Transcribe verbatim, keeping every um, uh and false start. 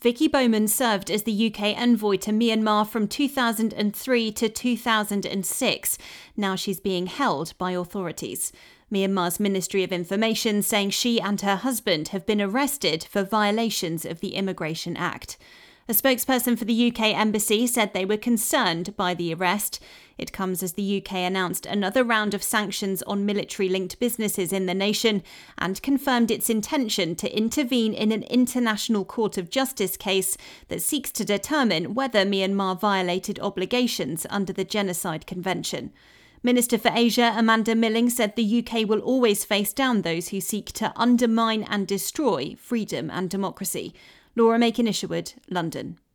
Vicky Bowman served as the U K envoy to Myanmar from two thousand three to two thousand six. Now she's being held by authorities. Myanmar's Ministry of Information saying she and her husband have been arrested for violations of the Immigration Act. A spokesperson for the U K Embassy said they were concerned by the arrest. It comes as the U K announced another round of sanctions on military-linked businesses in the nation and confirmed its intention to intervene in an International Court of Justice case that seeks to determine whether Myanmar violated obligations under the Genocide Convention. Minister for Asia Amanda Milling said the U K will always face down those who seek to undermine and destroy freedom and democracy. Laura Makin-Isherwood, London.